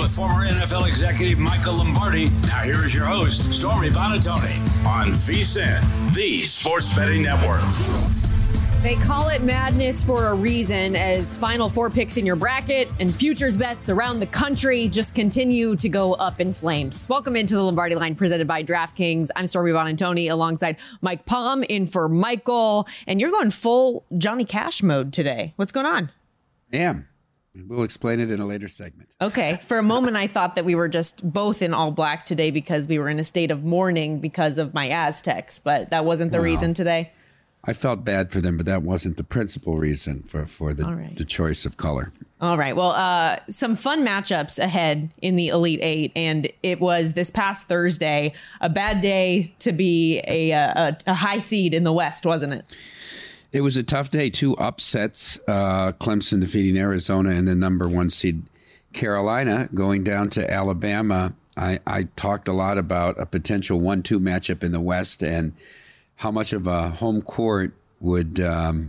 with former NFL executive Michael Lombardi. Now here is your host, Stormy Buonantony, on VSiN, the Sports Betting Network. They call it madness for a reason, as Final Four picks in your bracket and futures bets around the country just continue to go up in flames. Welcome into the Lombardi Line presented by DraftKings. I'm Stormy Buonantony alongside Mike Palm in for Michael. And you're going full Johnny Cash mode today. What's going on? I am. We'll explain it in a later segment. Okay. For a moment, I thought that we were just both in all black today because we were in a state of mourning because of my Aztecs, but that wasn't the reason today. I felt bad for them, but that wasn't the principal reason for the choice of color. All right. Well, some fun matchups ahead in the Elite Eight, and it was this past Thursday, a bad day to be a high seed in the West, wasn't it? It was a tough day. Two upsets, Clemson defeating Arizona and the number one seed Carolina going down to Alabama. I talked a lot about a potential 1-2 matchup in the West and how much of a home court would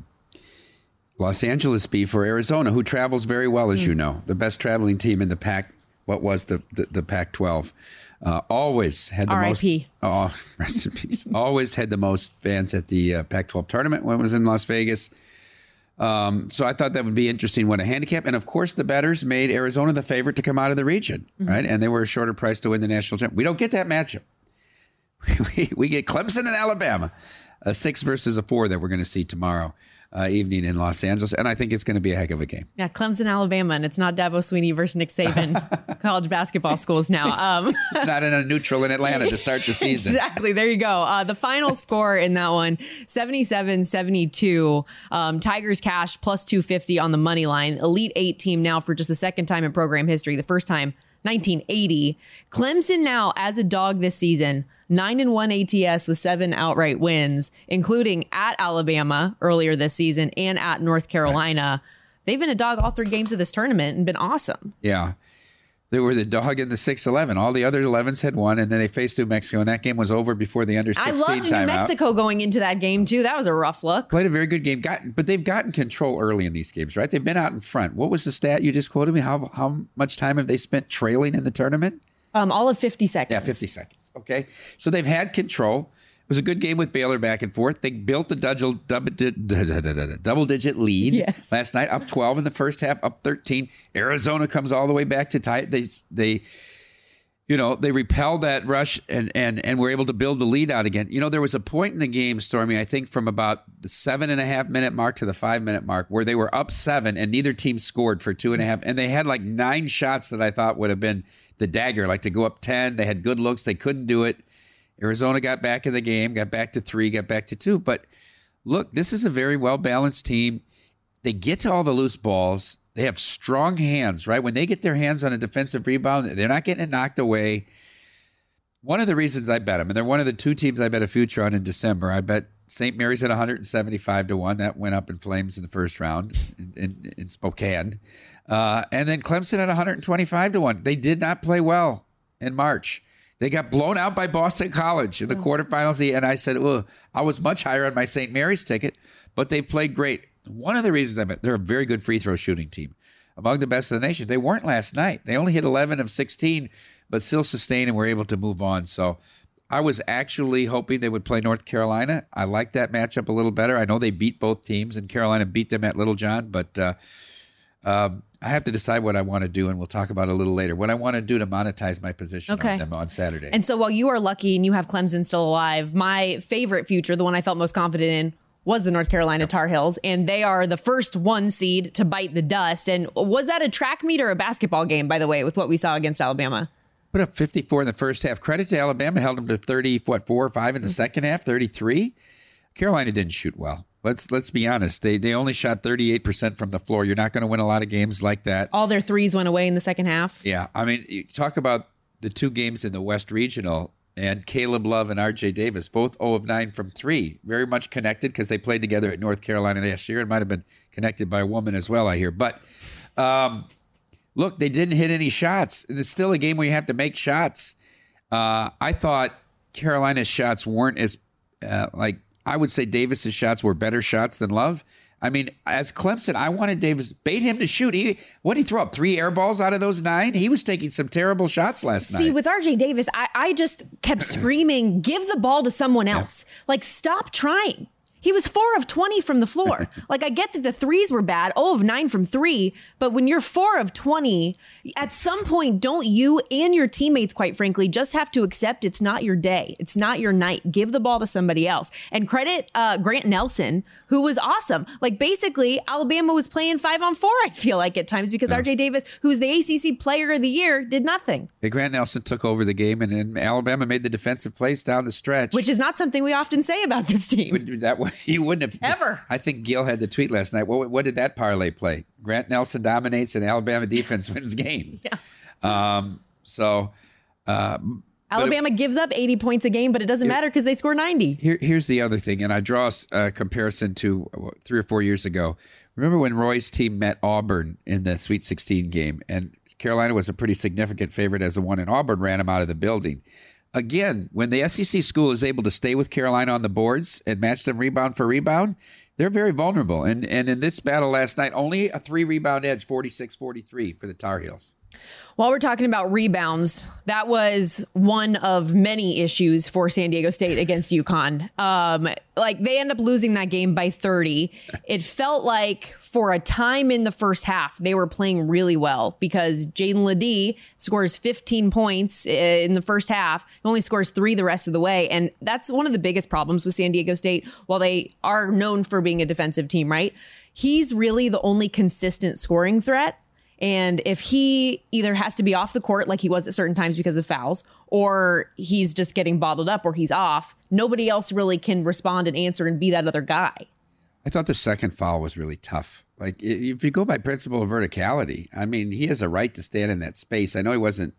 Los Angeles be for Arizona, who travels very well, as you know, the best traveling team in the Pac. What was the Pac-12? Always had the R.I.P. most. Oh, rest in peace. Always had the most fans at the Pac-12 tournament when it was in Las Vegas. So I thought that would be interesting. What a handicap. And of course, the bettors made Arizona the favorite to come out of the region, right? And they were a shorter price to win the national championship. We don't get that matchup. We get Clemson and Alabama, a 6 versus a 4 that we're going to see tomorrow evening in Los Angeles. And I think it's going to be a heck of a game. Yeah, Clemson, Alabama, and it's not Dabo Swinney versus Nick Saban, college basketball schools now. It's not in a neutral in Atlanta to start the season. Exactly. There you go. The final score in that one, 77-72. Tigers cash plus 250 on the money line. Elite Eight team now for just the second time in program history, the first time 1980. Clemson now as a dog this season, 9-1 ATS with 7 outright wins, including at Alabama earlier this season and at North Carolina. They've been a dog all 3 games of this tournament and been awesome. Yeah. They were the dog in the 6-11. All the other 11s had won, and then they faced New Mexico, and that game was over before the under-16 timeout. I loved New Mexico going into that game, too. That was a rough look. Played a very good game, but they've gotten control early in these games, right? They've been out in front. What was the stat you just quoted me? How much time have they spent trailing in the tournament? All of 50 seconds. Yeah, 50 seconds. Okay. So they've had control. It was a good game with Baylor back and forth. They built a double-digit lead last night, up 12 in the first half, up 13. Arizona comes all the way back to tie. They repelled that rush and were able to build the lead out again. You know, there was a point in the game, Stormy, I think from about the 7.5-minute mark to the 5-minute mark where they were up 7 and neither team scored for 2.5. And they had like 9 shots that I thought would have been the dagger, like to go up 10. They had good looks. They couldn't do it. Arizona got back in the game, got back to 3, got back to 2. But look, this is a very well-balanced team. They get to all the loose balls. They have strong hands, right? When they get their hands on a defensive rebound, they're not getting it knocked away. One of the reasons I bet them, and they're one of the 2 teams I bet a future on in December, I bet St. Mary's at 175-1. That went up in flames in the first round in Spokane. And then Clemson at 125-1. They did not play well in March. They got blown out by Boston College in the quarterfinals. And I said, I was much higher on my St. Mary's ticket, but they played great. One of the reasons I bet they're a very good free throw shooting team, among the best of the nation. They weren't last night. They only hit 11 of 16, but still sustained and were able to move on. So I was actually hoping they would play North Carolina. I like that matchup a little better. I know they beat both teams, and Carolina beat them at Littlejohn, but I have to decide what I want to do, and we'll talk about it a little later. What I want to do to monetize my position on them on Saturday. And so while you are lucky and you have Clemson still alive, my favorite future, the one I felt most confident in, was the North Carolina Tar Heels, and they are the first 1 seed to bite the dust. And was that a track meet or a basketball game, by the way, with what we saw against Alabama? Put up 54 in the first half. Credit to Alabama, held them to 4 or 5 in the second half, 33. Carolina didn't shoot well. Let's be honest. They only shot 38% from the floor. You're not going to win a lot of games like that. All their threes went away in the second half. Yeah. I mean, you talk about the 2 games in the West Regional, and Caleb Love and R.J. Davis, both 0 of 9 from 3. Very much connected because they played together at North Carolina last year and might have been connected by a woman as well, I hear. But look, they didn't hit any shots. It's still a game where you have to make shots. I thought Carolina's shots weren't as I would say Davis's shots were better shots than Love. I mean, as Clemson, I wanted Davis, bait him to shoot. He throw up 3 air balls out of those 9? He was taking some terrible shots last night. See, with RJ Davis, I just kept screaming, give the ball to someone else. Like, stop trying. He was 4 of 20 from the floor. Like, I get that the threes were bad, 0 of 9 from 3, but when you're 4 of 20, at some point, don't you and your teammates, quite frankly, just have to accept it's not your day. It's not your night. Give the ball to somebody else. And credit Grant Nelson, who was awesome. Like, basically, Alabama was playing 5-on-4, I feel like, at times, because RJ Davis, who's the ACC Player of the Year, did nothing. Hey, Grant Nelson took over the game, and then Alabama made the defensive plays down the stretch. Which is not something we often say about this team. You wouldn't have ever. I think Gil had the tweet last night. What did that parlay play? Grant Nelson dominates and Alabama defense wins game. Yeah. Alabama gives up 80 points a game, but it doesn't matter because they score 90. Here's the other thing, and I draw a comparison to 3 or 4 years ago. Remember when Roy's team met Auburn in the Sweet 16 game, and Carolina was a pretty significant favorite as the one, and Auburn ran them out of the building. Again, when the SEC school is able to stay with Carolina on the boards and match them rebound for rebound, they're very vulnerable. And in this battle last night, only a 3-rebound edge, 46-43 for the Tar Heels. While we're talking about rebounds, that was one of many issues for San Diego State against UConn. Like, they end up losing that game by 30. It felt like for a time in the first half, they were playing really well because Jaden Ledee scores 15 points in the first half. He only scores 3 the rest of the way. And that's one of the biggest problems with San Diego State. While they are known for being a defensive team, right? He's really the only consistent scoring threat. And if he either has to be off the court like he was at certain times because of fouls, or he's just getting bottled up or he's off, nobody else really can respond and answer and be that other guy. I thought the second foul was really tough. Like, if you go by principle of verticality, I mean, he has a right to stand in that space. I know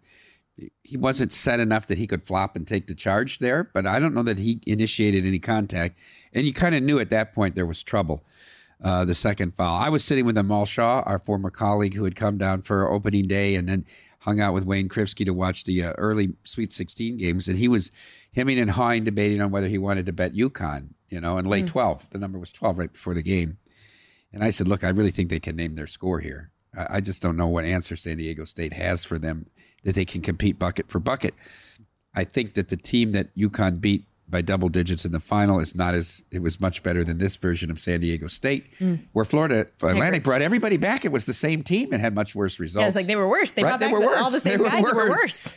he wasn't set enough that he could flop and take the charge there, but I don't know that he initiated any contact. And you kind of knew at that point there was trouble. The second foul. I was sitting with Amal Shaw, our former colleague who had come down for opening day and then hung out with Wayne Krivsky to watch the early Sweet 16 games. And he was hemming and hawing, debating on whether he wanted to bet UConn, and late 12. The number was 12 right before the game. And I said, look, I really think they can name their score here. I just don't know what answer San Diego State has for them that they can compete bucket for bucket. I think that the team that UConn beat by double digits in the final it was much better than this version of San Diego State, where Florida Atlantic brought everybody back. It was the same team and had much worse results. Yeah, it's like they were worse. They brought back all the same guys that were worse.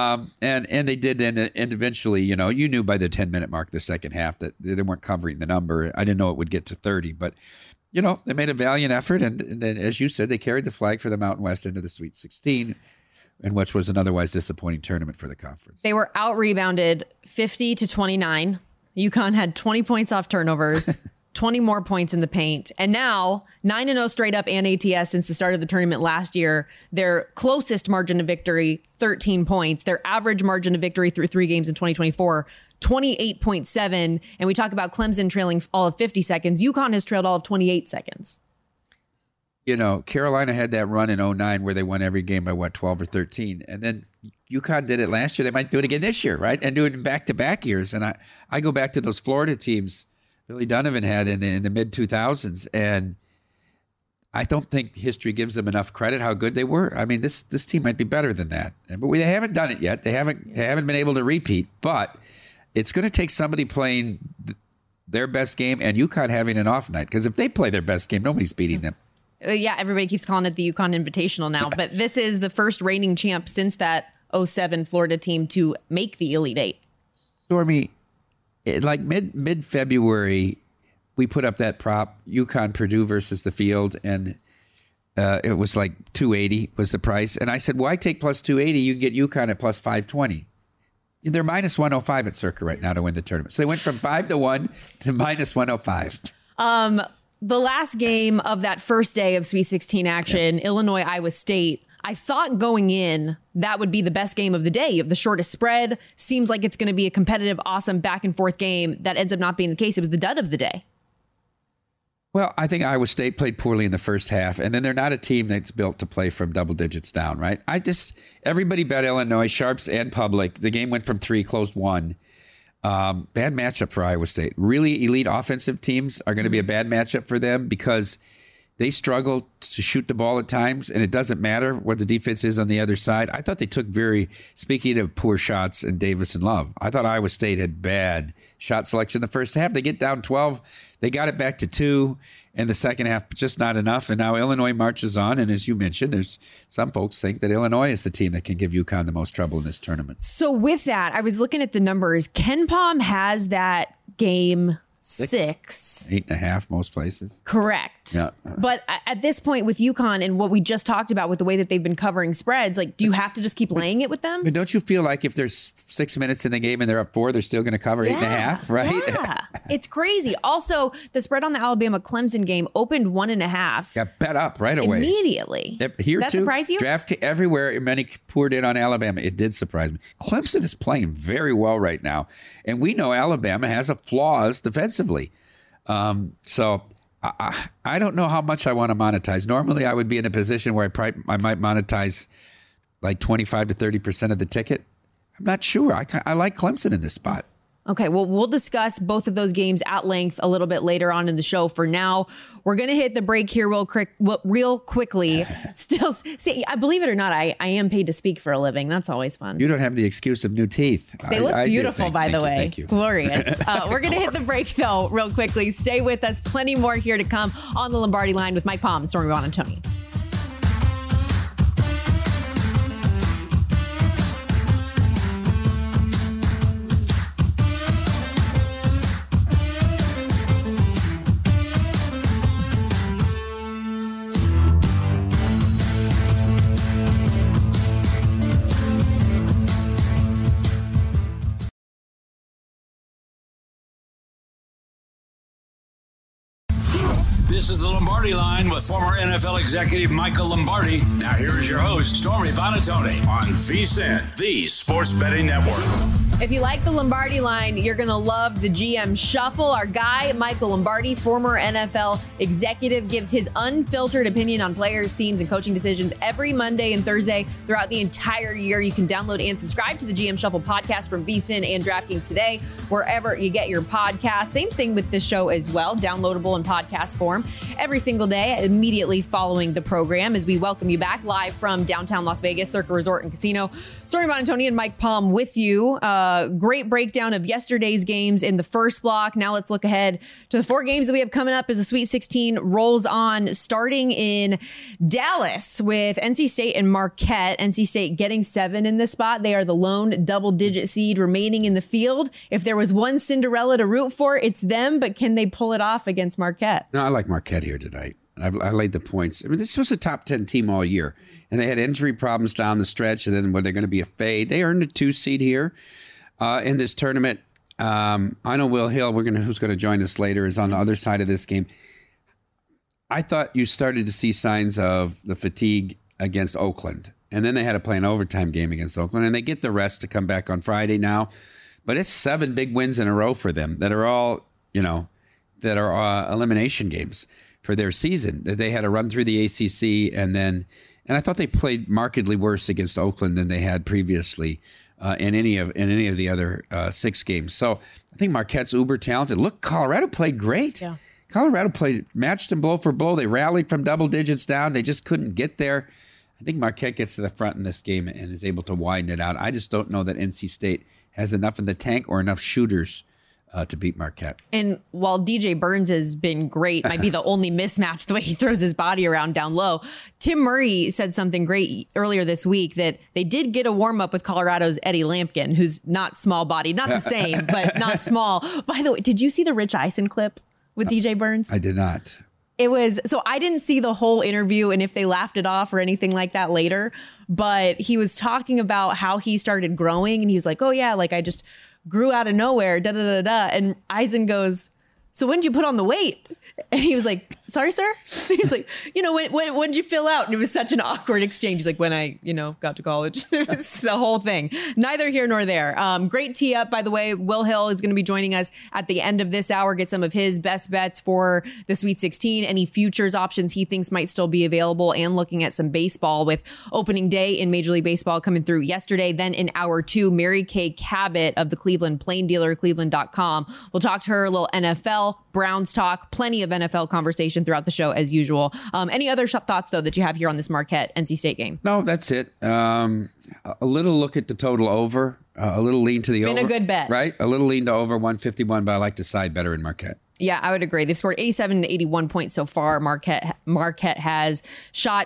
And they did then, and eventually, you knew by the 10-minute mark the second half that they weren't covering the number. I didn't know it would get to 30, but they made a valiant effort, and then, as you said, they carried the flag for the Mountain West into the Sweet 16. And which was an otherwise disappointing tournament for the conference. They were out-rebounded 50-29. UConn had 20 points off turnovers, 20 more points in the paint. And now, 9-0 straight up and ATS since the start of the tournament last year. Their closest margin of victory, 13 points. Their average margin of victory through 3 games in 2024, 28.7. And we talk about Clemson trailing all of 50 seconds. UConn has trailed all of 28 seconds. Carolina had that run in 2009 where they won every game by 12 or 13. And then UConn did it last year. They might do it again this year, right? And do it in back-to-back years. And I go back to those Florida teams Billy Donovan had in the mid-2000s. And I don't think history gives them enough credit how good they were. I mean, this team might be better than that. But they haven't done it yet. They haven't been able to repeat. But it's going to take somebody playing their best game and UConn having an off night. Because if they play their best game, nobody's beating them. Yeah, everybody keeps calling it the UConn Invitational now, but this is the first reigning champ since that 2007 Florida team to make the Elite Eight. Stormy, like mid-February, we put up that prop, UConn Purdue versus the field, and it was like 280 was the price. And I said, why take plus 280? You can get UConn at plus 520. They're minus 105 at Circa right now to win the tournament. So they went from 5-1 to minus 105. The last game of that first day of Sweet 16 action, Illinois, Iowa State, I thought going in that would be the best game of the day. You have the shortest spread. Seems like it's going to be a competitive, awesome back and forth game. That ends up not being the case. It was the dud of the day. Well, I think Iowa State played poorly in the first half, and then they're not a team that's built to play from double digits down, right? Everybody bet Illinois, sharps and public. The game went from 3, closed 1. Bad matchup for Iowa State. Really elite offensive teams are going to be a bad matchup for them because they struggle to shoot the ball at times, and it doesn't matter what the defense is on the other side. I thought they took speaking of poor shots in Davis and Love, I thought Iowa State had bad shot selection in the first half. They get down 12. They got it back to 2 in the second half, but just not enough. And now Illinois marches on. And as you mentioned, there's some folks think that Illinois is the team that can give UConn the most trouble in this tournament. So with that, I was looking at the numbers. KenPom has that game 6. 8.5 most places. Correct. Yeah. But at this point with UConn and what we just talked about with the way that they've been covering spreads, like, do you have to just keep laying it with them? But don't you feel like if there's 6 minutes in the game and they're up 4, they're still going to cover 8.5, right? Yeah. It's crazy. Also, the spread on the Alabama-Clemson game opened 1.5. Got bet up right away. Immediately. Here that too. surprise you? Draft everywhere, many poured in on Alabama. It did surprise me. Clemson is playing very well right now. And we know Alabama has flaws defensively. So I don't know how much I want to monetize. Normally, I would be in a position where I might monetize like 25 to 30% of the ticket. I'm not sure. I like Clemson in this spot. Okay, well, we'll discuss both of those games at length a little bit later on in the show. For now, we're going to hit the break here real quickly. Still, see, I believe it or not, I am paid to speak for a living. That's always fun. You don't have the excuse of new teeth. They look beautiful, by the way. Thank you. Glorious. We're going to hit the break, though, real quickly. Stay with us. Plenty more here to come on the Lombardi Line with Mike Palm and Stormy Buonantony. This is the Lombardi Line with former NFL executive Michael Lombardi. Now here is your host, Stormy Buonantony on VSiN, the Sports Betting Network. If you like the Lombardi Line, you're going to love the GM Shuffle. Our guy, Michael Lombardi, former NFL executive, gives his unfiltered opinion on players, teams, and coaching decisions every Monday and Thursday throughout the entire year. You can download and subscribe to the GM Shuffle podcast from VSiN and DraftKings today, wherever you get your podcast. Same thing with this show as well, downloadable in podcast form every single day immediately following the program as we welcome you back live from downtown Las Vegas, Circa Resort and Casino. Stormy Buonantony and Mike Palm with you. Great breakdown of yesterday's games in the first block. Now let's look ahead to the 4 games that we have coming up as the Sweet 16 rolls on, starting in Dallas with NC State and Marquette. NC State getting 7 in this spot. They are the lone double-digit seed remaining in the field. If there was one Cinderella to root for, it's them, but can they pull it off against Marquette? No, I like Marquette here tonight. I laid the points. I mean, this was a top 10 team all year, and they had injury problems down the stretch, and then when they're going to be a fade, they earned a 2 seed here. In this tournament, I know Will Hill, who's going to join us later, is on the other side of this game. I thought you started to see signs of the fatigue against Oakland, and then they had to play an overtime game against Oakland, and they get the rest to come back on Friday now. But it's 7 big wins in a row for them that are all, elimination games for their season. They had to run through the ACC, and I thought they played markedly worse against Oakland than they had previously. In any of the other 6 games. So I think Marquette's uber talented. Look, Colorado played great. Yeah. Colorado matched them blow for blow. They rallied from double digits down. They just couldn't get there. I think Marquette gets to the front in this game and is able to widen it out. I just don't know that NC State has enough in the tank or enough shooters to beat Marquette. And while DJ Burns has been great, might be the only mismatch the way he throws his body around down low. Tim Murray said something great earlier this week that they did get a warm up with Colorado's Eddie Lampkin, who's not small bodied, not the same, but not small. By the way, did you see the Rich Eisen clip with DJ Burns? I did not. It was, so I didn't see the whole interview and if they laughed it off or anything like that later, but he was talking about how he started growing and he was like, oh yeah, like I just grew out of nowhere, da da da da. And Eisen goes, so when did you put on the weight? And he was like, sorry, sir? He's like, when did you fill out? And it was such an awkward exchange. He's like, when I, got to college. It was the whole thing. Neither here nor there. Great tee up, by the way. Will Hill is going to be joining us at the end of this hour. Get some of his best bets for the Sweet 16. Any futures options he thinks might still be available, and looking at some baseball with opening day in Major League Baseball coming through yesterday. Then in hour 2, Mary Kay Cabot of the Cleveland Plain Dealer, Cleveland.com. We'll talk to her a little NFL, Browns talk, plenty of NFL conversation throughout the show as usual. Any other thoughts, though, that you have here on this Marquette NC State game? No, that's it. A little look at the total over, a little lean to the over. Been a good bet. Right? A little lean to over 151, but I like the side better in Marquette. Yeah, I would agree. They've scored 87 to 81 points so far. Marquette has shot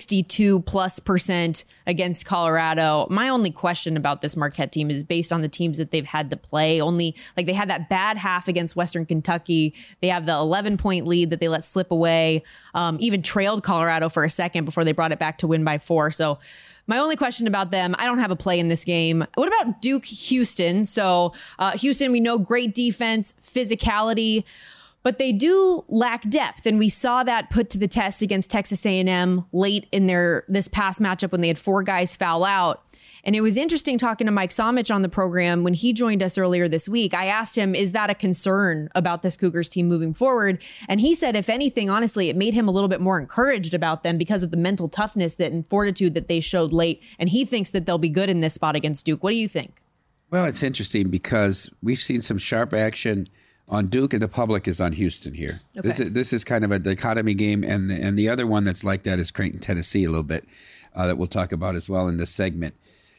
62+% against Colorado. My only question about this Marquette team is based on the teams that they've had to play. They had that bad half against Western Kentucky. They have the 11-point lead that they let slip away. Even trailed Colorado for a second before they brought it back to win by 4. So my only question about them, I don't have a play in this game. What about Duke Houston? So Houston, we know, great defense, physicality, but they do lack depth. And we saw that put to the test against Texas A&M late in this past matchup when they had 4 guys foul out. And it was interesting talking to Mike Somich on the program when he joined us earlier this week. I asked him, is that a concern about this Cougars team moving forward? And he said, if anything, honestly, it made him a little bit more encouraged about them because of the mental toughness and fortitude that they showed late. And he thinks that they'll be good in this spot against Duke. What do you think? Well, it's interesting because we've seen some sharp action on Duke, and the public is on Houston here. Okay. This is kind of a dichotomy game. And the other one that's like that is Creighton, Tennessee, a little bit, that we'll talk about as well in this segment.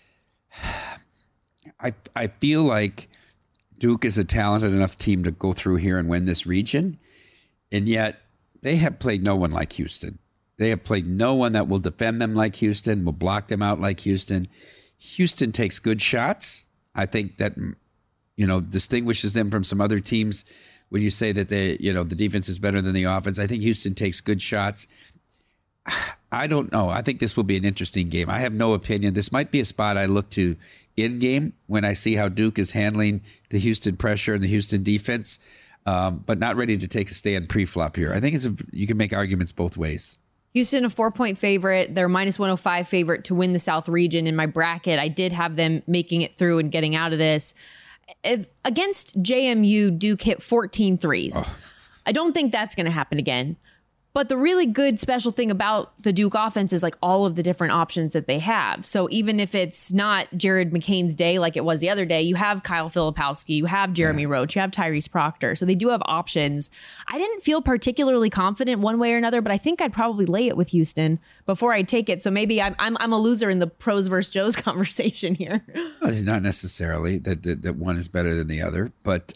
I feel like Duke is a talented enough team to go through here and win this region, and yet they have played no one like Houston. They have played no one that will defend them like Houston, will block them out like Houston. Houston takes good shots. I think that, distinguishes them from some other teams when you say that the defense is better than the offense. I think Houston takes good shots. I don't know. I think this will be an interesting game. I have no opinion. This might be a spot I look to in game when I see how Duke is handling the Houston pressure and the Houston defense, but not ready to take a stand pre-flop here. I think you can make arguments both ways. Houston, a 4-point favorite. They're minus 105 favorite to win the South region. In my bracket, I did have them making it through and getting out of this. Against JMU, Duke hit 14 threes. Oh. I don't think that's going to happen again. But the really good special thing about the Duke offense is like all of the different options that they have. So even if it's not Jared McCain's day like it was the other day, you have Kyle Filipowski, you have Jeremy Roach, you have Tyrese Proctor. So they do have options. I didn't feel particularly confident one way or another, but I think I'd probably lay it with Houston before I take it. So maybe I'm a loser in the pros versus Joes conversation here. Well, not necessarily that one is better than the other, but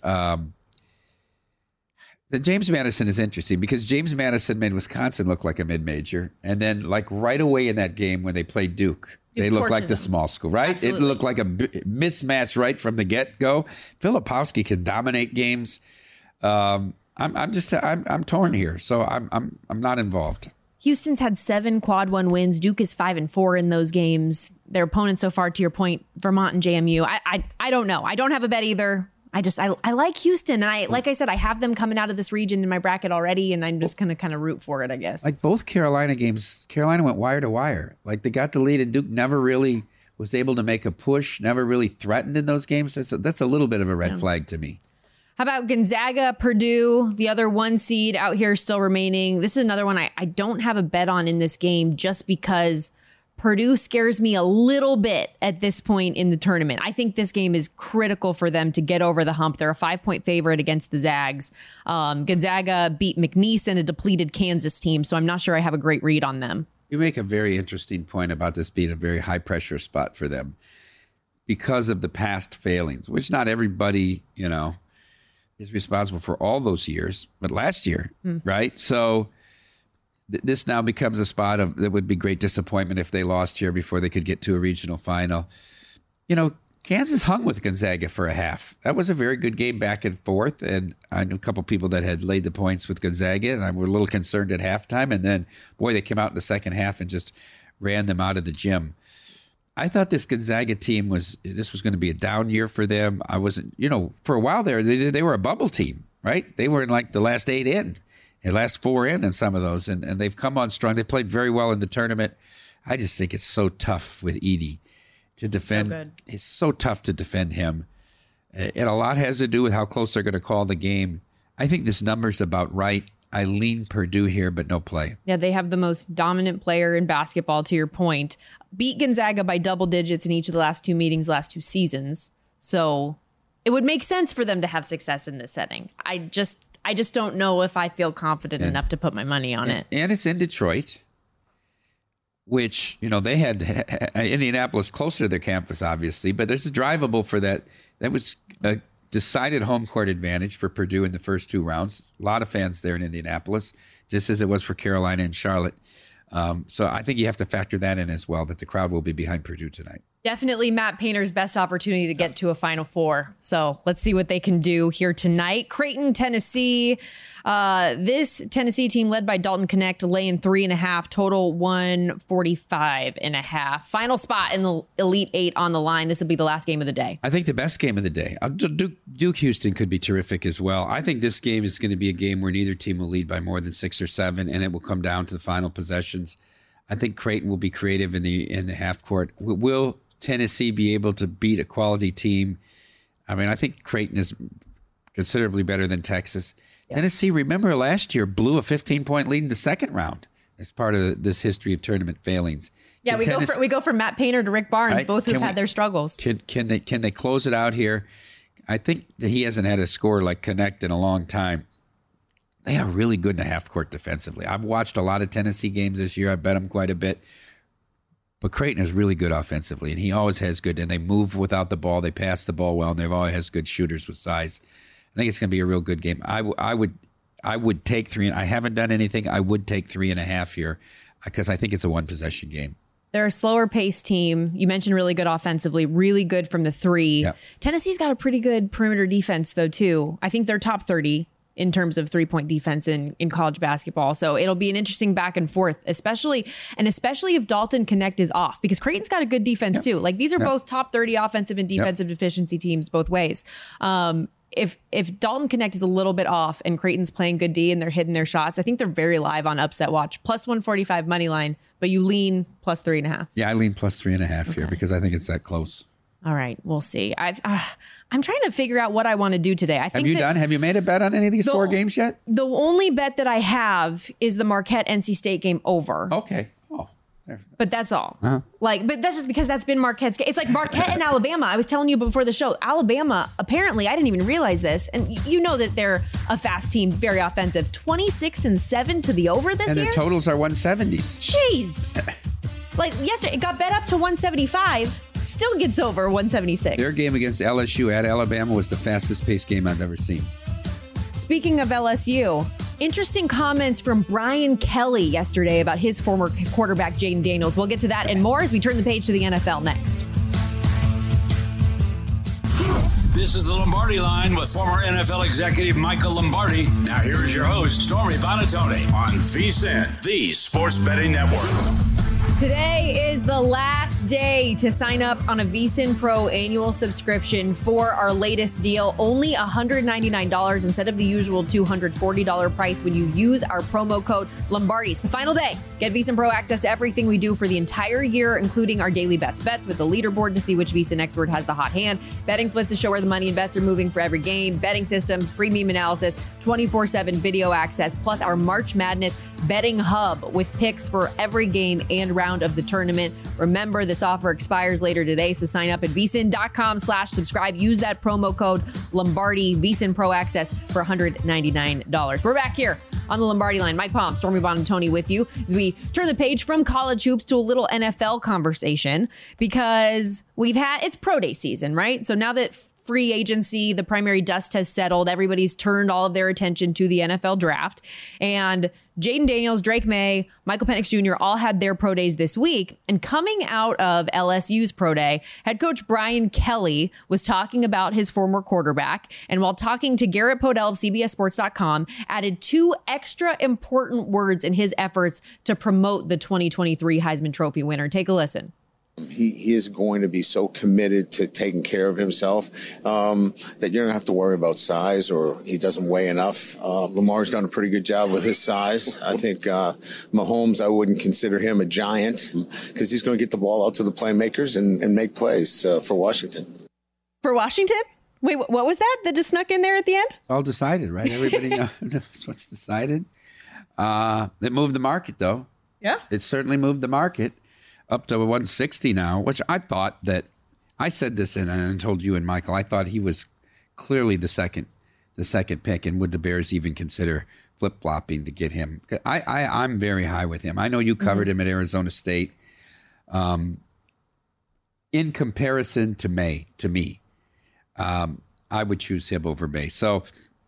the James Madison is interesting because James Madison made Wisconsin look like a mid-major. And then like right away in that game when they played Duke they looked like the small school, right? Absolutely. It looked like a mismatch right from the get-go. Filipowski can dominate games. I'm torn here, so I'm not involved. Houston's had 7 quad 1 wins. Duke is 5-4 in those games. Their opponents so far, to your point, Vermont and JMU. I don't know. I don't have a bet either. I like Houston, and like I said, I have them coming out of this region in my bracket already, and I'm just gonna kind of root for it, I guess. Like both Carolina games, Carolina went wire to wire. Like they got the lead, and Duke never really was able to make a push, never really threatened in those games. That's a little bit of a red flag to me. How about Gonzaga, Purdue, the other 1 seed out here still remaining? This is another one I don't have a bet on in this game just because Purdue scares me a little bit at this point in the tournament. I think this game is critical for them to get over the hump. They're a 5-point favorite against the Zags. Gonzaga beat McNeese and a depleted Kansas team, so I'm not sure I have a great read on them. You make a very interesting point about this being a very high-pressure spot for them because of the past failings, which not everybody, is responsible for all those years, but last year, right? So this now becomes a spot that would be great disappointment if they lost here before they could get to a regional final. Kansas hung with Gonzaga for a half. That was a very good game back and forth. And I knew a couple people that had laid the points with Gonzaga, and I were a little concerned at halftime. And then, boy, they came out in the second half and just ran them out of the gym. I thought this Gonzaga team was going to be a down year for them. I wasn't, for a while there, they were a bubble team, right? They were in like the last 8 in. last 4 in some of those, and they've come on strong. They played very well in the tournament. I just think it's so tough with Edey to defend. So good. It's so tough to defend him. And a lot has to do with how close they're going to call the game. I think this number's about right. I lean Purdue here, but no play. Yeah, they have the most dominant player in basketball, to your point. Beat Gonzaga by double digits in each of the last 2 meetings, last 2 seasons. So it would make sense for them to have success in this setting. I just don't know if I feel confident enough to put my money on it. And it's in Detroit, which, they had Indianapolis closer to their campus, obviously, but there's a drivable for that. That was a decided home court advantage for Purdue in the first 2 rounds. A lot of fans there in Indianapolis, just as it was for Carolina and Charlotte. So I think you have to factor that in as well, that the crowd will be behind Purdue tonight. Definitely Matt Painter's best opportunity to get to a Final Four. So let's see what they can do here tonight. Creighton, Tennessee. This Tennessee team led by Dalton Knecht laying 3.5, total 145.5. Final spot in the Elite 8 on the line. This will be the last game of the day. I think the best game of the day. Duke Houston could be terrific as well. I think this game is going to be a game where neither team will lead by more than 6 or 7, and it will come down to the final possessions. I think Creighton will be creative in the half court. Will Tennessee be able to beat a quality team? I mean, I think Creighton is considerably better than Texas. Yeah. Tennessee, remember last year, blew a 15-point lead in the second round as part of this history of tournament failings. Yeah, we go from Matt Painter to Rick Barnes, right? Both who've had their struggles. Can they close it out here? I think that he hasn't had a score like Knecht in a long time. They are really good in the half court defensively. I've watched a lot of Tennessee games this year. I bet them quite a bit. But Creighton is really good offensively, and he always has good. And they move without the ball. They pass the ball well, and they've always has good shooters with size. I think it's going to be a real good game. I would take 3. I haven't done anything. I would take 3.5 here because I think it's a 1-possession game. They're a slower paced team. You mentioned really good offensively, really good from the 3. Yep. Tennessee's got a pretty good perimeter defense, though, too. I think they're top 30 in terms of 3-point defense in college basketball. So it'll be an interesting back and forth, especially if Dalton Knecht is off, because Creighton's got a good defense too. Like these are both top 30 offensive and defensive deficiency teams both ways. If Dalton Knecht is a little bit off and Creighton's playing good D and they're hitting their shots, I think they're very live on upset watch. Plus 145 money line, but you lean plus 3.5. Yeah, I lean plus 3.5 here because I think it's that close. All right, we'll see. I'm trying to figure out what I want to do today. Have you made a bet on any of these 4 games yet? The only bet that I have is the Marquette NC State game over. Okay. But that's all. Uh-huh. But that's just because that's been Marquette's game. It's like Marquette and Alabama. I was telling you before the show, Alabama, apparently, I didn't even realize this. And you know that they're a fast team, very offensive. 26-7 to the over this year? And their totals are 170s. Jeez. Like yesterday, it got bet up to 175. Still gets over 176. Their game against LSU at Alabama was the fastest paced game I've ever seen. Speaking of LSU, interesting comments from Brian Kelly yesterday about his former quarterback, Jayden Daniels. We'll get to that and more as we turn the page to the NFL next. This is the Lombardi Line with former NFL executive Michael Lombardi. Now here's your host, Stormy Buonantony on VSiN, the Sports Betting Network. Today is the last day to sign up on a VSiN Pro annual subscription for our latest deal. Only $199 instead of the usual $240 price when you use our promo code Lombardi. It's the final day. Get VSiN Pro access to everything we do for the entire year, including our daily best bets with the leaderboard to see which VSiN expert has the hot hand, betting splits to show where the money and bets are moving for every game, betting systems, premium analysis, 24/7 video access, plus our March Madness betting hub with picks for every game and round of the tournament. Remember, this offer expires later today, so sign up at vsin.com/subscribe. Use that promo code Lombardi, VSiN Pro Access for $199. We're back here on the Lombardi Line. Mike Palm, Stormy Buonantony with you as we turn the page from college hoops to a little NFL conversation because it's pro day season, right? So now that free agency, the primary dust has settled, everybody's turned all of their attention to the NFL draft. And Jayden Daniels, Drake May, Michael Penix Jr. all had their pro days this week. And coming out of LSU's pro day, head coach Brian Kelly was talking about his former quarterback. And while talking to Garrett Podell of CBSSports.com, added 2 extra important words in his efforts to promote the 2023 Heisman Trophy winner. Take a listen. He is going to be so committed to taking care of himself that you're going to have to worry about size or he doesn't weigh enough. Lamar's done a pretty good job with his size. I think Mahomes, I wouldn't consider him a giant because he's going to get the ball out to the playmakers and make plays for Washington. For Washington? Wait, what was that just snuck in there at the end? All decided, right? Everybody knows what's decided. It moved the market, though. Yeah. It certainly moved the market up to 160 now, which I thought that I said this and I told you and Michael, I thought he was clearly the second pick. And would the Bears even consider flip-flopping to get him? I'm very high with him. I know you covered him at Arizona State. In comparison to me, I would choose him over May. So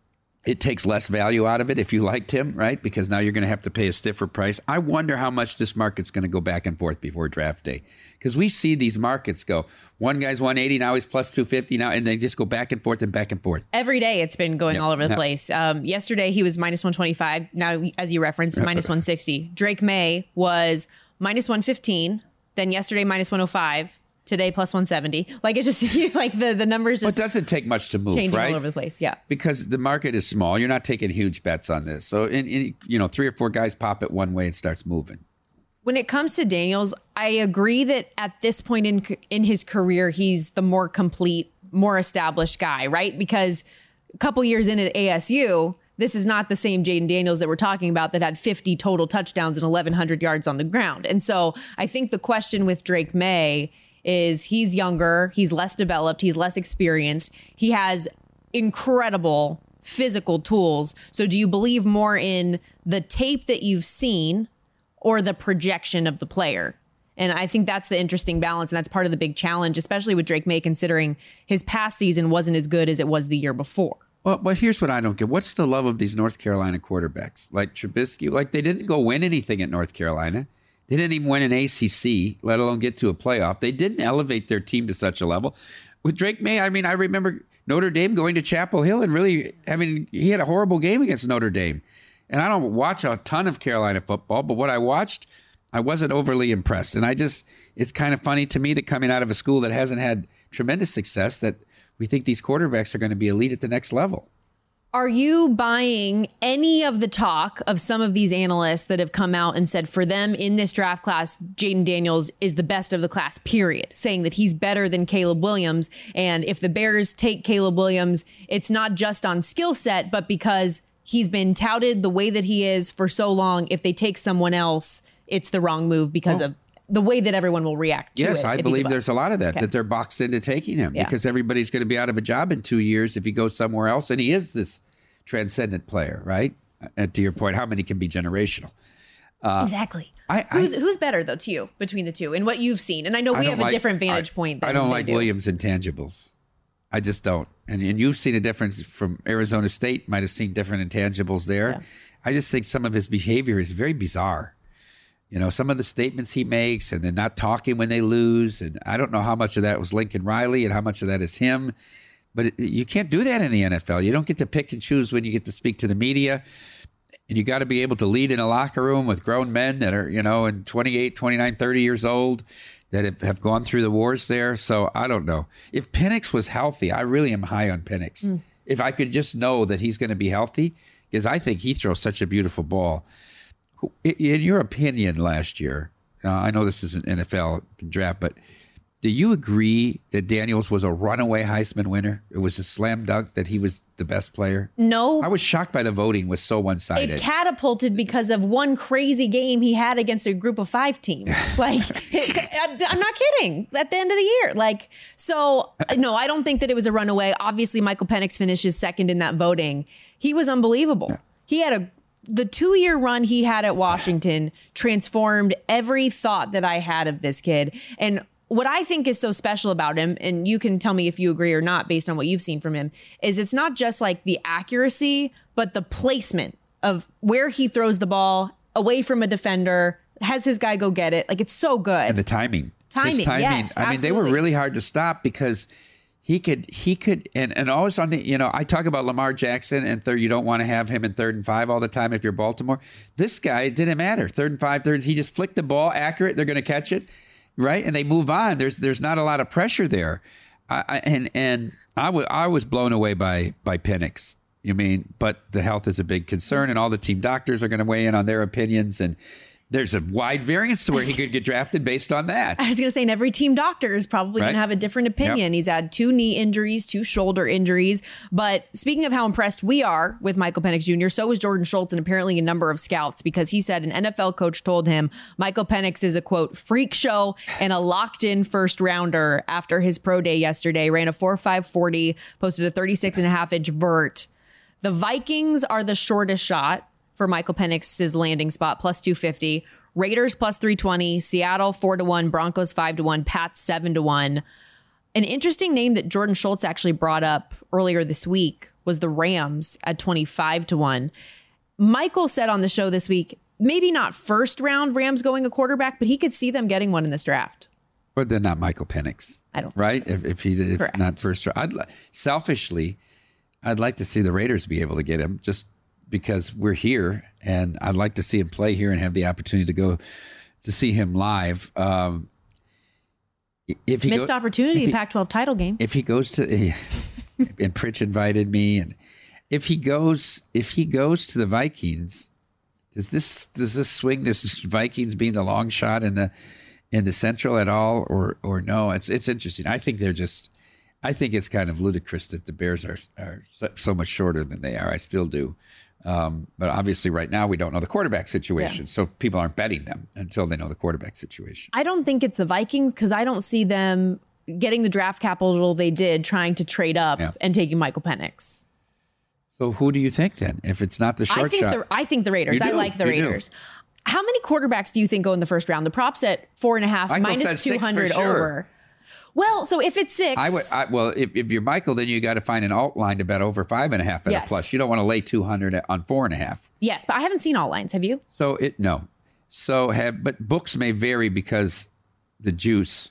it takes less value out of it if you liked him, right? Because now you're going to have to pay a stiffer price. I wonder how much this market's going to go back and forth before draft day. Because we see these markets go, one guy's 180, now he's plus 250 now, and they just go back and forth and back and forth. Every day it's been going all over the place. Yesterday he was minus 125. Now, as you referenced, minus 160. Drake May was minus 115. Then yesterday, minus 105. Today, plus 170. Like, it's just like the numbers just. It doesn't take much to move, changing right? all over the place. Yeah. Because the market is small. You're not taking huge bets on this. So, three or four guys pop it one way, it starts moving. When it comes to Daniels, I agree that at this point in his career, he's the more complete, more established guy, right? Because a couple years in at ASU, this is not the same Jayden Daniels that we're talking about that had 50 total touchdowns and 1,100 yards on the ground. And so I think the question with Drake May is he's younger, he's less developed, he's less experienced. He has incredible physical tools. So do you believe more in the tape that you've seen or the projection of the player? And I think that's the interesting balance. And that's part of the big challenge, especially with Drake May, considering his past season wasn't as good as it was the year before. Well, here's what I don't get. What's the love of these North Carolina quarterbacks? Like Trubisky, like they didn't go win anything at North Carolina. They didn't even win an ACC, let alone get to a playoff. They didn't elevate their team to such a level. With Drake May, I mean, I remember Notre Dame going to Chapel Hill and really, he had a horrible game against Notre Dame. And I don't watch a ton of Carolina football, but what I watched, I wasn't overly impressed. And it's kind of funny to me that coming out of a school that hasn't had tremendous success, that we think these quarterbacks are going to be elite at the next level. Are you buying any of the talk of some of these analysts that have come out and said for them in this draft class, Jayden Daniels is the best of the class, period, saying that he's better than Caleb Williams? And if the Bears take Caleb Williams, it's not just on skill set, but because he's been touted the way that he is for so long. If they take someone else, it's the wrong move because of the way that everyone will react to it. Yes, I believe there's a lot of that they're boxed into taking him because everybody's going to be out of a job in 2 years if he goes somewhere else. And he is this transcendent player, right? And to your point, how many can be generational? Exactly. Who's better, though, to you between the two and what you've seen? And I know we have a different vantage point than I don't like Williams' intangibles. I just don't. And you've seen a difference from Arizona State, might have seen different intangibles there. Yeah. I just think some of his behavior is very bizarre. Some of the statements he makes and then not talking when they lose. And I don't know how much of that was Lincoln Riley and how much of that is him. But you can't do that in the NFL. You don't get to pick and choose when you get to speak to the media. And you got to be able to lead in a locker room with grown men that are, in 28, 29, 30 years old that have gone through the wars there. So I don't know. If Penix was healthy, I really am high on Penix. If I could just know that he's going to be healthy, because I think he throws such a beautiful ball. In your opinion last year, I know this is an NFL draft, but do you agree that Daniels was a runaway Heisman winner? It was a slam dunk that he was the best player? No. I was shocked by the voting was so one-sided. It catapulted because of one crazy game he had against a group of 5 team. I'm not kidding. At the end of the year. No, I don't think that it was a runaway. Obviously, Michael Penix finishes second in that voting. He was unbelievable. Yeah. He had the 2-year run he had at Washington transformed every thought that I had of this kid. And what I think is so special about him, and you can tell me if you agree or not based on what you've seen from him, is it's not just like the accuracy, but the placement of where he throws the ball away from a defender, has his guy go get it. Like, it's so good. And the timing. His timing, yes, I mean, they were really hard to stop because he could, and always on the, I talk about Lamar Jackson and third, you don't want to have him in 3rd and 5 all the time if you're Baltimore. This guy, it didn't matter. 3rd and 5, he just flicked the ball accurate. They're going to catch it. right? And they move on. There's not a lot of pressure there. I was blown away by Penix. But the health is a big concern, and all the team doctors are going to weigh in on their opinions, and there's a wide variance to where he could get drafted based on that. I was going to say, and every team doctor is probably going to have a different opinion. Yep. He's had 2 knee injuries, 2 shoulder injuries. But speaking of how impressed we are with Michael Penix Jr., so is Jordan Schultz and apparently a number of scouts, because he said an NFL coach told him Michael Penix is a, quote, freak show and a locked-in first rounder after his pro day yesterday. Ran a 4.5 40, posted a 36.5-inch vert. The Vikings are the shortest shot for Michael Penix's landing spot, plus 250. Raiders plus 320. Seattle 4-1. Broncos 5-1. Pats 7-1. An interesting name that Jordan Schultz actually brought up earlier this week was the Rams at 25-1. Michael said on the show this week, maybe not first round Rams going a quarterback, but he could see them getting one in this draft. But they're not Michael Penix. I don't think right? So. If not first round. Selfishly, I'd like to see the Raiders be able to get him just because we're here, and I'd like to see him play here and have the opportunity to go to see him live. If he missed opportunity, Pac-12 title game. If he goes to, and Pritch invited me, and if he goes to the Vikings, does this swing this Vikings being the long shot in the Central at all, or no? It's interesting. I think it's kind of ludicrous that the Bears are so much shorter than they are. I still do. But obviously right now we don't know the quarterback situation. So people aren't betting them until they know the quarterback situation. I don't think it's the Vikings, because I don't see them getting the draft capital they did trying to trade up and taking Michael Penix. So who do you think then? If it's not the short shot? I think the Raiders. I like the Raiders. How many quarterbacks do you think go in the first round? The prop's at 4.5 minus 200 over. Well, so if it's 6, if you're Michael, then you got to find an alt line to bet over 5.5 at a plus. You don't want to lay 200 on 4.5. Yes, but I haven't seen alt lines. Have you? But books may vary because the juice.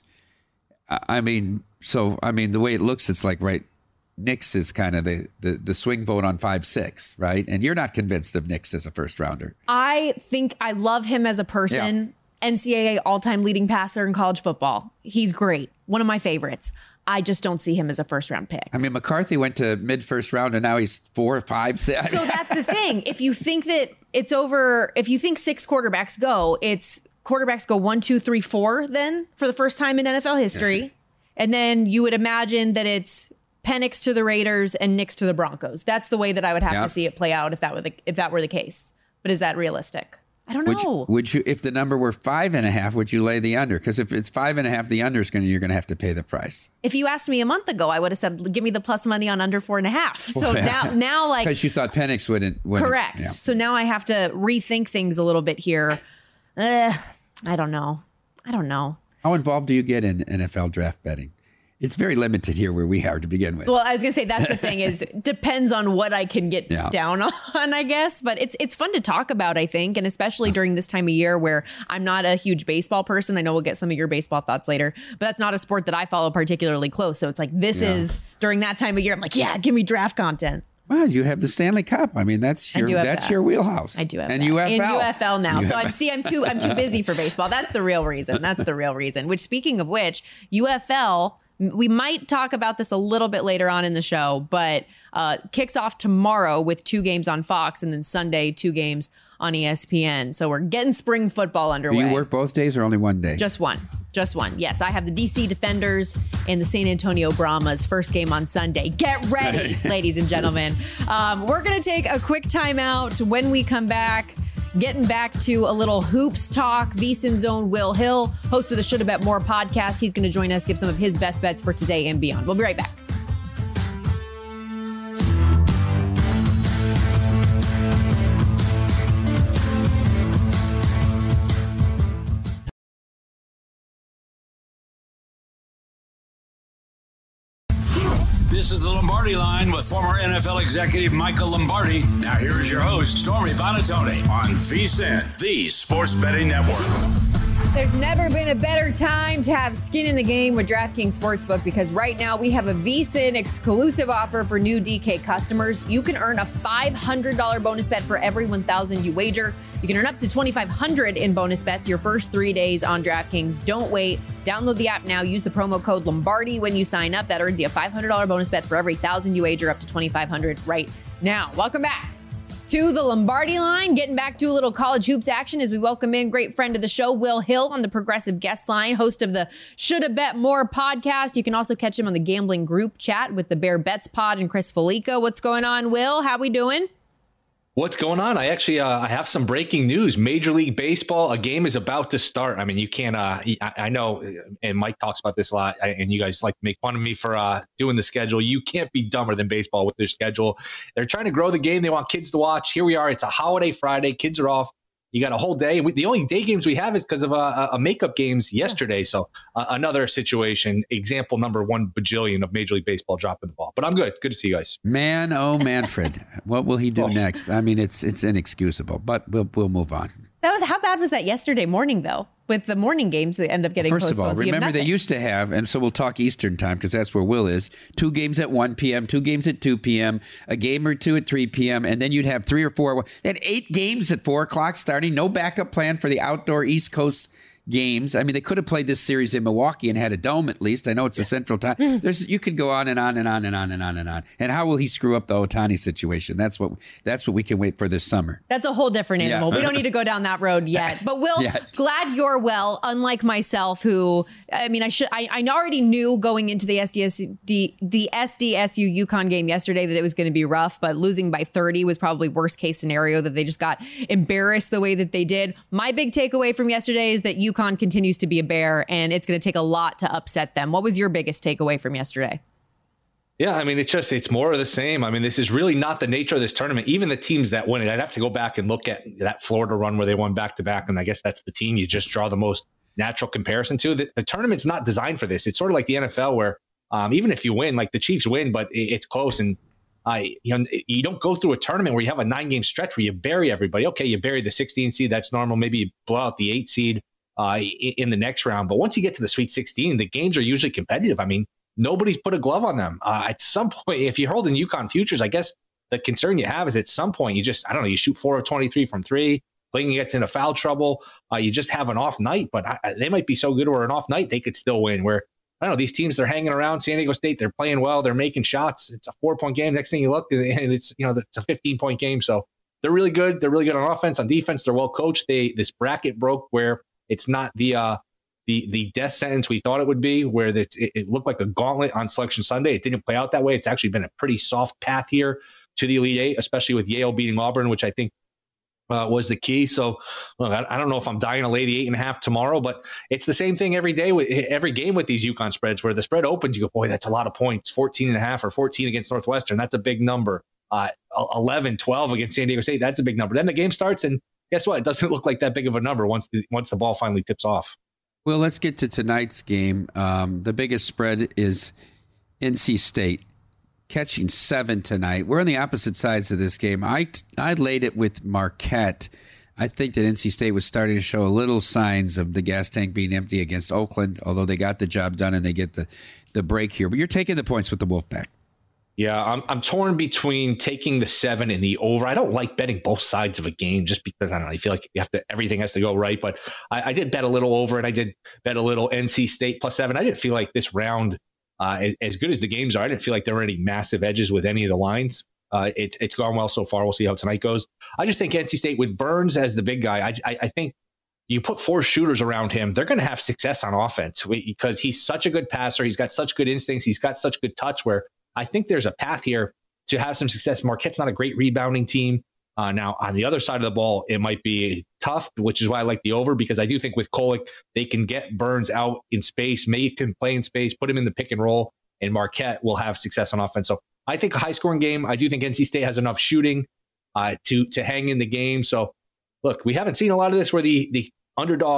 The way it looks, it's like Nix is kind of the swing vote on 5-6, right? And you're not convinced of Nix as a first rounder. I think I love him as a person. Yeah. NCAA all-time leading passer in college football. He's great. One of my favorites. I just don't see him as a first-round pick. McCarthy went to mid-first round, and now he's 4 or 5. So that's the thing. If you think that it's over, if you think 6 quarterbacks go, it's quarterbacks go 1, 2, 3, 4 then for the first time in NFL history. And then you would imagine that it's Penix to the Raiders and Nix to the Broncos. That's the way that I would have to see it play out if that were the case. But is that realistic? I don't know. Would you, if the number were 5.5, would you lay the under? Because if it's 5.5, the under you're going to have to pay the price. If you asked me a month ago, I would have said, "Give me the plus money on under 4.5." So now, like, because you thought Penix wouldn't. Correct. Yeah. So now I have to rethink things a little bit here. I don't know. How involved do you get in NFL draft betting? It's very limited here where we are to begin with. Well, I was going to say that's the thing is depends on what I can get down on, I guess. But it's fun to talk about, I think. And especially during this time of year where I'm not a huge baseball person. I know we'll get some of your baseball thoughts later. But that's not a sport that I follow particularly close. So it's like this is during that time of year. I'm like, give me draft content. Well, you have the Stanley Cup. That's your wheelhouse. I do have and that. UFL. In UFL now. I'm too busy for baseball. That's the real reason. Which, speaking of which, UFL, we might talk about this a little bit later on in the show, but kicks off tomorrow with 2 games on Fox and then Sunday 2 games on ESPN. So we're getting spring football underway. Do you work both days or only one day? Just one. Yes, I have the DC Defenders and the San Antonio Brahmas first game on Sunday. Get ready, ladies and gentlemen. We're going to take a quick timeout. When we come back, getting back to a little hoops talk. VSiN's own Will Hill, host of the Shoulda Bet More podcast. He's going to join us, give some of his best bets for today and beyond. We'll be right back. This is the Lombardi Line with former NFL executive Michael Lombardi. Now here is your host, Stormy Buonantony on VSiN, the Sports Betting Network. There's never been a better time to have skin in the game with DraftKings Sportsbook because right now we have a VSiN exclusive offer for new DK customers. You can earn a $500 bonus bet for every $1,000 you wager. You can earn up to $2,500 in bonus bets your first 3 days on DraftKings. Don't wait. Download the app now. Use the promo code Lombardi when you sign up. That earns you a $500 bonus bet for every 1,000 you wager, up to $2,500 right now. Welcome back to the Lombardi Line. Getting back to a little college hoops action as we welcome in great friend of the show, Will Hill, on the Progressive Guest Line, host of the Shoulda Bet More podcast. You can also catch him on the Gambling Group Chat with the Bear Bets Pod and Chris Felica. What's going on, Will? How we doing? What's going on? I actually I have some breaking news. Major League Baseball, a game is about to start. I mean, you can't. I know, and Mike talks about this a lot, and you guys like to make fun of me for doing the schedule. You can't be dumber than baseball with their schedule. They're trying to grow the game. They want kids to watch. Here we are. It's a holiday Friday. Kids are off. You got a whole day. The only day games we have is because of a makeup games yesterday. So another situation, example number 1 bajillion of Major League Baseball dropping the ball. But I'm good. Good to see you guys. Man, oh, Manfred. What will he do next? I mean, it's inexcusable, but we'll move on. How bad was that yesterday morning, though? With the morning games, they end up getting postponed. postponed. First of all, remember they used to have, and so we'll talk Eastern time because that's where Will is, 2 games at 1 p.m., 2 games at 2 p.m., a game or 2 at 3 p.m., and then you'd have 3 or 4. They had 8 games at 4 o'clock starting, no backup plan for the outdoor East Coast games. I mean, they could have played this series in Milwaukee and had a dome at least. I know it's a central time. You could go on and on and on and on and on and on. And how will he screw up the Ohtani situation? That's what we can wait for this summer. That's a whole different animal. We don't need to go down that road yet. But Will, glad you're well. Unlike myself, who I already knew going into the SDSU UConn game yesterday that it was going to be rough, but losing by 30 was probably worst case scenario, that they just got embarrassed the way that they did. My big takeaway from yesterday is that UConn continues to be a bear, and it's going to take a lot to upset them. What was your biggest takeaway from yesterday? Yeah, I mean, it's more of the same. I mean, this is really not the nature of this tournament. Even the teams that win it, I'd have to go back and look at that Florida run where they won back-to-back, and I guess that's the team you just draw the most natural comparison to. The tournament's not designed for this. It's sort of like the NFL where even if you win, like the Chiefs win, but it's close, and you don't go through a tournament where you have a 9-game stretch where you bury everybody. Okay, you bury the 16 seed, that's normal. Maybe you blow out the 8 seed in the next round. But once you get to the Sweet 16, the games are usually competitive. I mean, nobody's put a glove on them. At some point, if you're holding UConn futures, I guess the concern you have is at some point you just, I don't know, you shoot 4 of 23 from 3, Clayton gets into foul trouble. You just have an off night, but they might be so good where an off night they could still win. Where, I don't know, these teams, they're hanging around. San Diego State, they're playing well. They're making shots. It's a 4-point game. Next thing you look, and it's a 15-point game. So they're really good. They're really good on offense. On defense, they're well coached. This bracket broke where it's not the death sentence we thought it would be, where it looked like a gauntlet on Selection Sunday. It didn't play out that way. It's actually been a pretty soft path here to the Elite Eight, especially with Yale beating Auburn, which I think was the key. So look, I don't know if I'm dying to lay the 8.5 tomorrow, but it's the same thing every day with every game with these UConn spreads, where the spread opens, you go, boy, that's a lot of points. 14.5 or 14 against Northwestern. That's a big number. 11, 12 against San Diego State. That's a big number. Then the game starts, and guess what? It doesn't look like that big of a number once the ball finally tips off. Well, let's get to tonight's game. The biggest spread is NC State catching 7 tonight. We're on the opposite sides of this game. I laid it with Marquette. I think that NC State was starting to show a little signs of the gas tank being empty against Oakland, although they got the job done and they get the break here. But you're taking the points with the Wolfpack. Yeah, I'm torn between taking the 7 and the over. I don't like betting both sides of a game just because, I don't know, I feel like everything has to go right. But I did bet a little over, and I did bet a little NC State plus 7. I didn't feel like this round, as good as the games are, I didn't feel like there were any massive edges with any of the lines. It's gone well so far. We'll see how tonight goes. I just think NC State with Burns as the big guy, I think you put 4 shooters around him, they're going to have success on offense because he's such a good passer. He's got such good instincts. He's got such good touch where I think there's a path here to have some success. Marquette's not a great rebounding team. Now, on the other side of the ball, it might be tough, which is why I like the over, because I do think with Kolek, they can get Burns out in space, make him play in space, put him in the pick and roll, and Marquette will have success on offense. So I think a high-scoring game. I do think NC State has enough shooting to hang in the game. So, look, we haven't seen a lot of this where the underdog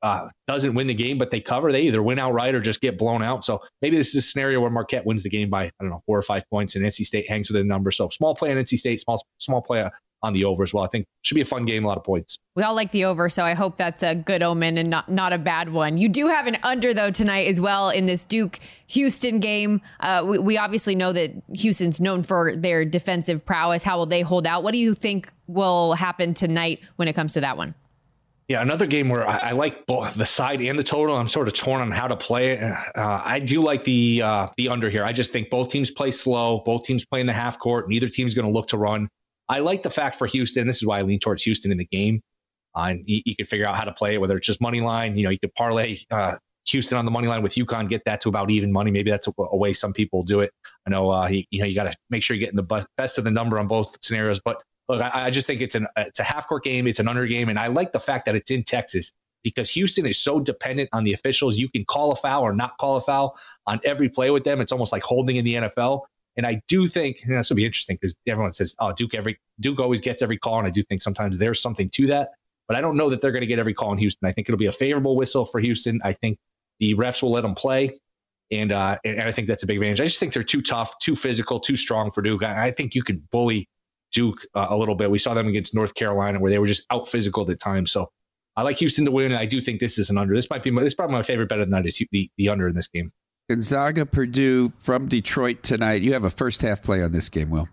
doesn't win the game, but they cover, they either win outright or just get blown out. So maybe this is a scenario where Marquette wins the game by, 4 or 5 points, and NC State hangs within the number. So small play on NC State, small play on the over as well. I think it should be a fun game, a lot of points. We all like the over, so I hope that's a good omen and not a bad one. You do have an under, though, tonight as well in this Duke-Houston game. We obviously know that Houston's known for their defensive prowess. How will they hold out? What do you think will happen tonight when it comes to that one? Yeah, another game where I like both the side and the total. I'm sort of torn on how to play it. I do like the under here. I just think both teams play slow. Both teams play in the half court. Neither team's going to look to run. I like the fact for Houston. This is why I lean towards Houston in the game. And you can figure out how to play it, whether it's just money line. You could parlay Houston on the money line with UConn, get that to about even money. Maybe that's a way some people do it. I know you got to make sure you're getting the best of the number on both scenarios. But look, I just think it's a half court game. It's an under game, and I like the fact that it's in Texas because Houston is so dependent on the officials. You can call a foul or not call a foul on every play with them. It's almost like holding in the NFL. And I do think this will be interesting because everyone says, "Oh, Duke always gets every call," and I do think sometimes there's something to that. But I don't know that they're going to get every call in Houston. I think it'll be a favorable whistle for Houston. I think the refs will let them play, and I think that's a big advantage. I just think they're too tough, too physical, too strong for Duke. I think you can bully Duke a little bit. We saw them against North Carolina where they were just out physical at times. So I like Houston to win, and I do think this is an under. This is probably my favorite bet of the night is the under in this game. Gonzaga, Purdue from Detroit tonight. You have a first half play on this game, Will.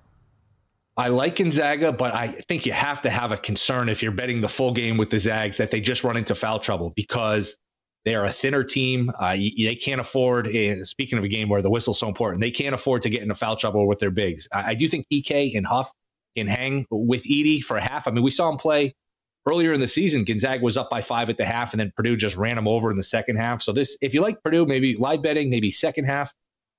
I like Gonzaga, but I think you have to have a concern if you're betting the full game with the Zags that they just run into foul trouble because they are a thinner team. They can't afford, speaking of a game where the whistle's so important, they can't afford to get into foul trouble with their bigs. I do think EK and Huff can hang with Edey for a half. I mean, we saw him play earlier in the season. Gonzaga was up by 5 at the half, and then Purdue just ran them over in the second half. So if you like Purdue, maybe live betting, maybe second half.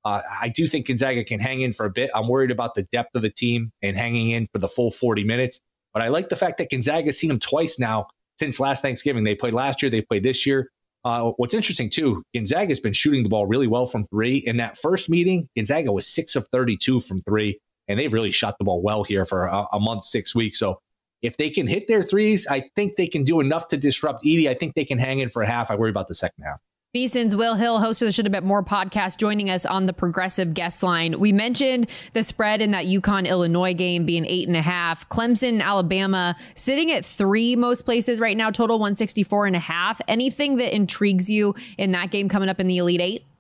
I do think Gonzaga can hang in for a bit. I'm worried about the depth of the team and hanging in for the full 40 minutes. But I like the fact that Gonzaga's seen them twice now since last Thanksgiving. They played last year. They played this year. What's interesting, too, Gonzaga's been shooting the ball really well from three. In that first meeting, Gonzaga was 6 of 32 from three, and they've really shot the ball well here for a month, 6 weeks. So if they can hit their threes, I think they can do enough to disrupt Edey. I think they can hang in for a half. I worry about the second half. VSiN's Will Hill, host of the Should Have Bet More podcast, joining us on the Progressive guest line. We mentioned the spread in that UConn-Illinois game being 8.5. Clemson, Alabama, sitting at 3 most places right now, total 164.5. Anything that intrigues you in that game coming up in the Elite Eight?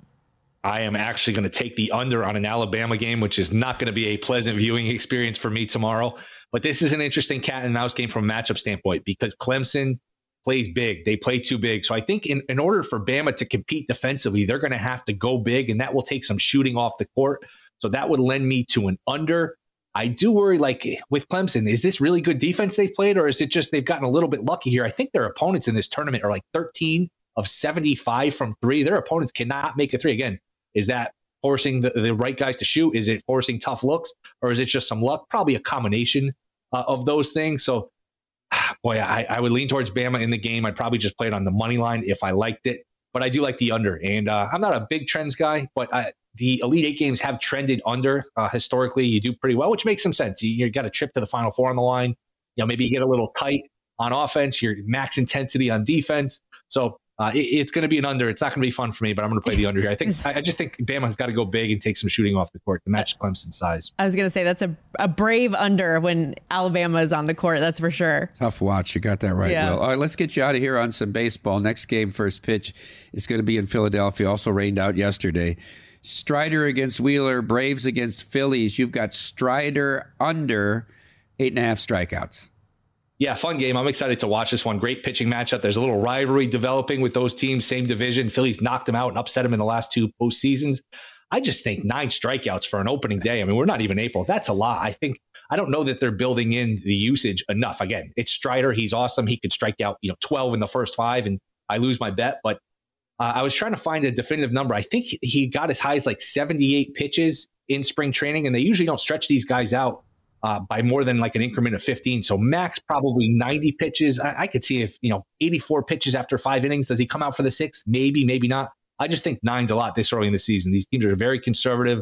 I am actually going to take the under on an Alabama game, which is not going to be a pleasant viewing experience for me tomorrow. But this is an interesting cat and mouse game from a matchup standpoint because Clemson plays big. They play too big. So I think in order for Bama to compete defensively, they're going to have to go big, and that will take some shooting off the court. So that would lend me to an under. I do worry, like with Clemson, is this really good defense they've played, or is it just they've gotten a little bit lucky here? I think their opponents in this tournament are like 13 of 75 from three. Their opponents cannot make a three. Again, is that forcing the right guys to shoot? Is it forcing tough looks, or is it just some luck? Probably a combination of those things. So boy, I would lean towards Bama in the game. I'd probably just play it on the money line if I liked it. But I do like the under. And I'm not a big trends guy, but the Elite Eight games have trended under historically. You do pretty well, which makes some sense. You got a trip to the Final Four on the line. Maybe you get a little tight on offense. Your max intensity on defense. So it's going to be an under. It's not going to be fun for me, but I'm going to play the under here. I just think Bama's got to go big and take some shooting off the court to match Clemson's size. I was going to say that's a brave under when Alabama is on the court. That's for sure. Tough watch. You got that right, yeah. Will. All right, let's get you out of here on some baseball. Next game, first pitch, is going to be in Philadelphia. Also rained out yesterday. Strider against Wheeler, Braves against Phillies. You've got Strider under 8.5 strikeouts. Yeah, fun game. I'm excited to watch this one. Great pitching matchup. There's a little rivalry developing with those teams, same division. Phillies knocked them out and upset them in the last 2 postseasons. I just think 9 strikeouts for an opening day. I mean, we're not even April. That's a lot. I don't know that they're building in the usage enough. Again, it's Strider. He's awesome. He could strike out 12 in the first 5, and I lose my bet. But I was trying to find a definitive number. I think he got as high as like 78 pitches in spring training, and they usually don't stretch these guys out by more than like an increment of 15. So max probably 90 pitches. I could see if, 84 pitches after 5 innings. Does he come out for the 6th? Maybe, maybe not. I just think 9's a lot this early in the season. These teams are very conservative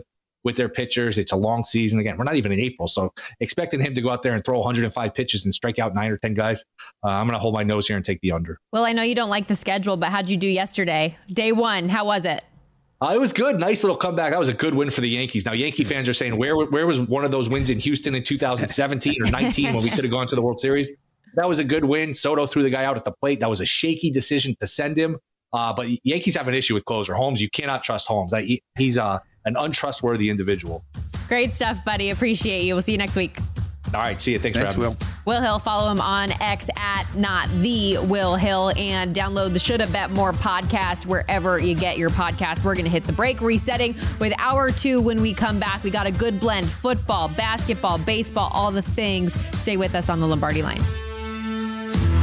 with their pitchers. It's a long season. Again, we're not even in April, so expecting him to go out there and throw 105 pitches and strike out 9 or 10 guys, I'm going to hold my nose here and take the under. Well, I know you don't like the schedule, but how'd you do yesterday? Day one, how was it? It was good. Nice little comeback. That was a good win for the Yankees. Now, Yankee fans are saying, where was one of those wins in Houston in 2017 or 19 when we could have gone to the World Series? That was a good win. Soto threw the guy out at the plate. That was a shaky decision to send him. But Yankees have an issue with closer. Holmes, you cannot trust Holmes. He's an untrustworthy individual. Great stuff, buddy. Appreciate you. We'll see you next week. All right. See you. Thanks for having me. Will Hill, follow him on X at not the Will Hill, and download the Shoulda Bet More podcast wherever you get your podcast. We're going to hit the break, resetting with hour 2 when we come back. We got a good blend: football, basketball, baseball, all the things. Stay with us on the Lombardi Line.